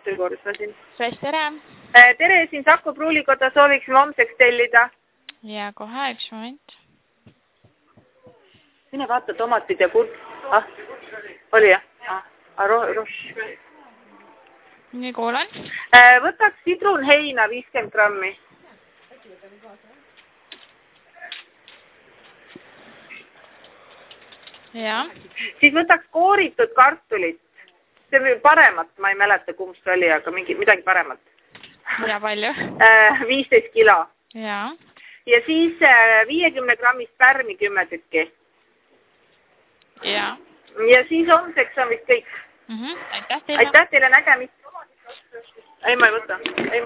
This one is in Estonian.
korrasin. Tere. Tere, siin Saku Pruulikoda sooviksime homseks tellida. Ja kohe, üks moment. Mine vaata tomatid ja kurk. Oli jah? Nii kuulen. Võtaks sidrunheina 50 grammi. Ja. Siis võtaks kooritud kartulit. See paremat, ma ei mäleta kumb see oli, aga midagi paremat. Ja palju? 15 kilo. Ja. Ja siis 50 grammist pärmi 10 tükki. Ja. Ja siis homseks on vist kõik. Aitäh teile. Aitäh teile nägemist. Ei, ma ei võta.